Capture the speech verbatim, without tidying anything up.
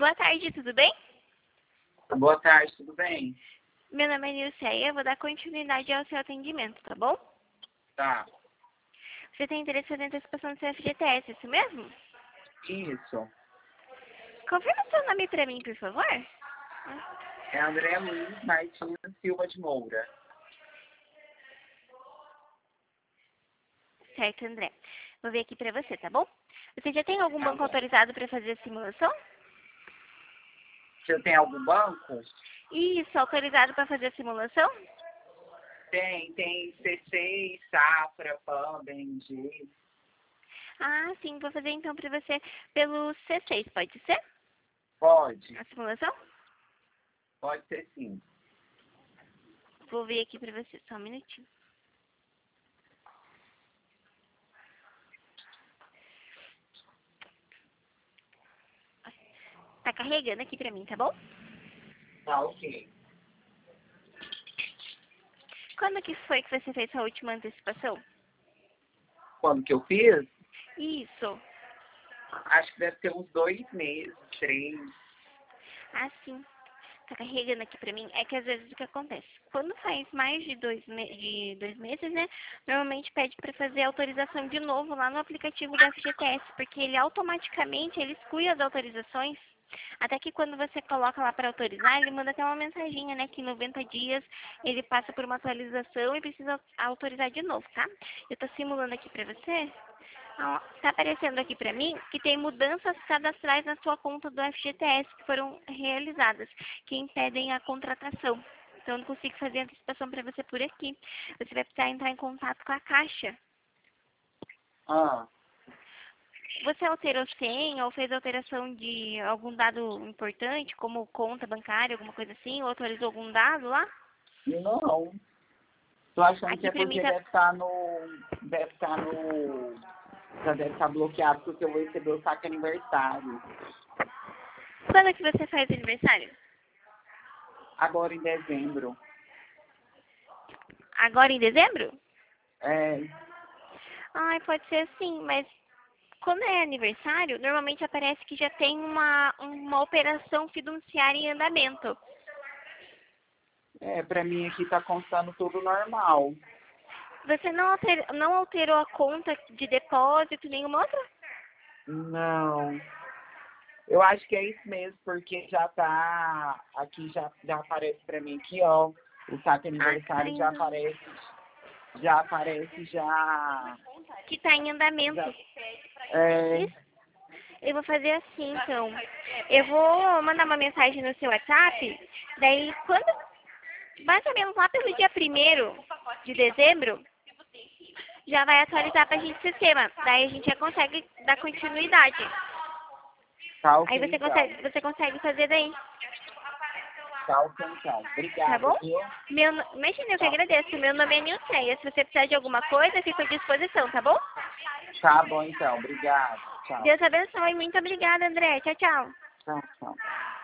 Boa tarde, tudo bem? Boa tarde, tudo bem? Meu nome é Nilceia, eu vou dar continuidade ao seu atendimento, tá bom? Tá. Você tem interesse em fazer antecipação do seu F G T S, isso mesmo? Isso. Confirma seu nome pra mim, por favor. É André Luiz Martins Silva de Moura. Certo, André. Vou ver aqui pra você, tá bom? Você já tem algum Tá banco bom. autorizado pra fazer a simulação? Você tem algum banco? Isso, autorizado pra fazer a simulação? Tem, tem C seis, Safra, Pan, B M G. Ah, sim, vou fazer então pra você pelo C seis, pode ser? Pode, A simulação? pode ser sim. Vou ver aqui pra você, só um minutinho. Tá carregando aqui pra mim, tá bom? Tá, ok. Quando que foi que você fez sua última antecipação? Quando que eu fiz? Isso. Acho que deve ter uns dois meses, três. Ah, sim. Tá carregando aqui pra mim. É que às vezes o que acontece? Quando faz mais de dois, me de dois meses, né? Normalmente pede pra fazer autorização de novo lá no aplicativo do F G T S, porque ele automaticamente ele exclui as autorizações. Até que quando você coloca lá para autorizar, ele manda até uma mensaginha, né? Que em noventa dias ele passa por uma atualização e precisa autorizar de novo, tá? Eu tô simulando aqui pra você. Ah, tá aparecendo aqui pra mim que tem mudanças cadastrais na sua conta do F G T S que foram realizadas, que impedem a contratação. Então, eu não consigo fazer antecipação para você por aqui. Você vai precisar entrar em contato com a Caixa. Ah, Você alterou senha ou fez alteração de algum dado importante, como conta bancária, alguma coisa assim, ou atualizou algum dado lá? não. Tô achando que Aqui é pra mim porque tá... deve estar no... Deve estar no... Já deve estar bloqueado porque eu vou receber o saque aniversário. Quando é que você faz aniversário? Agora em dezembro. Agora em dezembro? É, Ai, pode ser assim, mas quando é aniversário, normalmente aparece que já tem uma, uma operação fiduciária em andamento. é, pra mim aqui tá constando tudo normal. Você não, alter, não alterou a conta de depósito, nenhuma outra? Não. Eu acho que é isso mesmo, porque já tá. Aqui já, já aparece pra mim aqui, ó. O saque Ah, que tá aniversário já em, aparece. Já aparece, já. que tá em andamento. já é, Isso. Eu vou fazer assim, então. Eu vou mandar uma mensagem no seu WhatsApp, daí quando, mais ou menos lá pelo dia primeiro de dezembro, já vai atualizar pra gente o sistema. Daí a gente já consegue dar continuidade. tá Aí ok, você então. consegue, você consegue fazer daí, Tá ok, então. tá Obrigado, bom? viu? Meu, no- imagina, eu que Tá, agradeço. Meu nome é Nilceia. Se você precisar de alguma coisa, eu fico à disposição, tá bom? tá bom, então. Obrigado. Tchau. Deus abençoe. Muito obrigada, André. Tchau, tchau. Tchau, tchau.